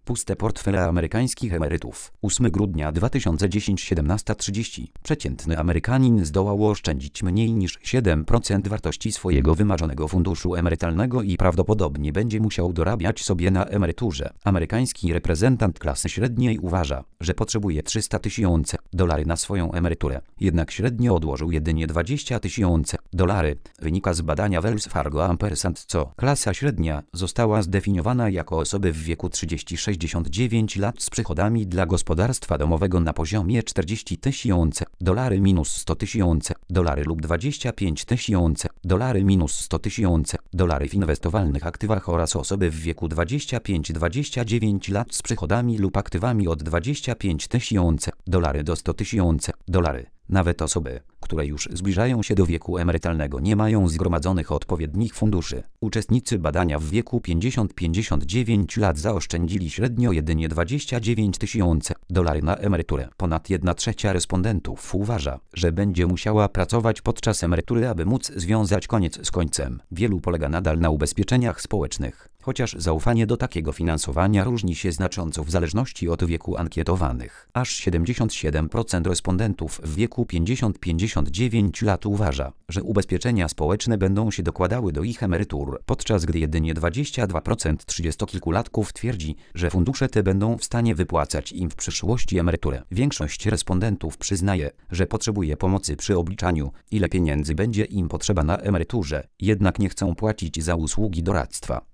Puste portfele amerykańskich emerytów. 8 grudnia 2010 17:30. Przeciętny Amerykanin zdołał oszczędzić mniej niż 7% wartości swojego wymarzonego funduszu emerytalnego i prawdopodobnie będzie musiał dorabiać sobie na emeryturze. Amerykański reprezentant klasy średniej uważa, że potrzebuje $300,000 na swoją emeryturę. Jednak średnio odłożył jedynie $20,000. Wynika z badania Wells Fargo & Co. Klasa średnia została zdefiniowana jako osoby w wieku 30-69 lat z przychodami dla gospodarstwa domowego na poziomie $40,000 minus $100,000 lub $25,000 minus $100,000 w inwestowanych aktywach oraz osoby w wieku 25-29 lat z przychodami lub aktywami od $25,000 do $100,000. Nawet osoby, które już zbliżają się do wieku emerytalnego, nie mają zgromadzonych odpowiednich funduszy. Uczestnicy badania w wieku 50-59 lat zaoszczędzili średnio jedynie $29,000 na emeryturę. Ponad 1/3 respondentów uważa, że będzie musiała pracować podczas emerytury, aby móc związać koniec z końcem. Wielu polega nadal na ubezpieczeniach społecznych. Chociaż zaufanie do takiego finansowania różni się znacząco w zależności od wieku ankietowanych. Aż 77% respondentów w wieku 50-59 lat uważa, że ubezpieczenia społeczne będą się dokładały do ich emerytur, podczas gdy jedynie 22% trzydziestokilkulatków twierdzi, że fundusze te będą w stanie wypłacać im w przyszłości emeryturę. Większość respondentów przyznaje, że potrzebuje pomocy przy obliczaniu, ile pieniędzy będzie im potrzeba na emeryturze, jednak nie chcą płacić za usługi doradztwa.